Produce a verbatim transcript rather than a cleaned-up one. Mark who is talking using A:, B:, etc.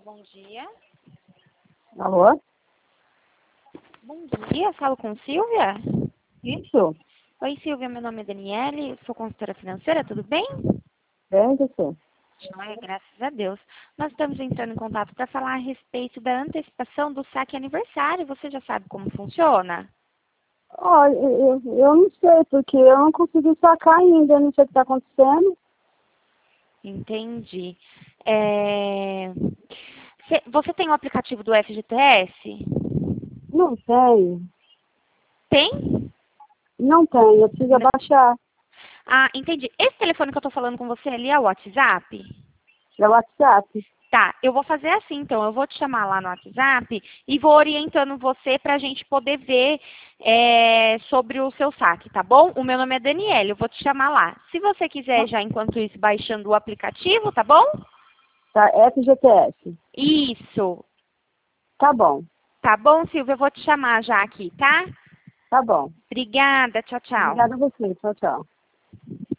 A: bom dia.
B: Alô?
A: Bom dia, falo com Silvia?
B: Isso?
A: Oi, Silvia, meu nome é Daniele, sou consultora financeira, tudo bem?
B: Bem, você?
A: Joia, graças a Deus. Nós estamos entrando em contato para falar a respeito da antecipação do saque aniversário. Você já sabe como funciona?
B: Olha, eu, eu não sei, porque eu não consegui sacar ainda, não sei o que está acontecendo.
A: Entendi. É... Cê- Você tem o aplicativo do F G T S?
B: Não tenho,
A: Tem?
B: não tenho, eu preciso
A: Não.
B: baixar.
A: Ah, entendi. Esse telefone que eu estou falando com você ali é o WhatsApp?
B: É o WhatsApp.
A: Tá, eu vou fazer assim, então. Eu vou te chamar lá no WhatsApp e vou orientando você para a gente poder ver é, sobre o seu saque, tá bom? O meu nome é Daniela, eu vou te chamar lá. Se você quiser já, enquanto isso, baixando o aplicativo, tá bom?
B: Tá, F G T S.
A: Isso.
B: Tá bom,
A: Tá bom, Silvia? Eu vou te chamar já aqui, tá?
B: tá bom.
A: Obrigada. Tchau, tchau.
B: Obrigada a você, tchau, tchau.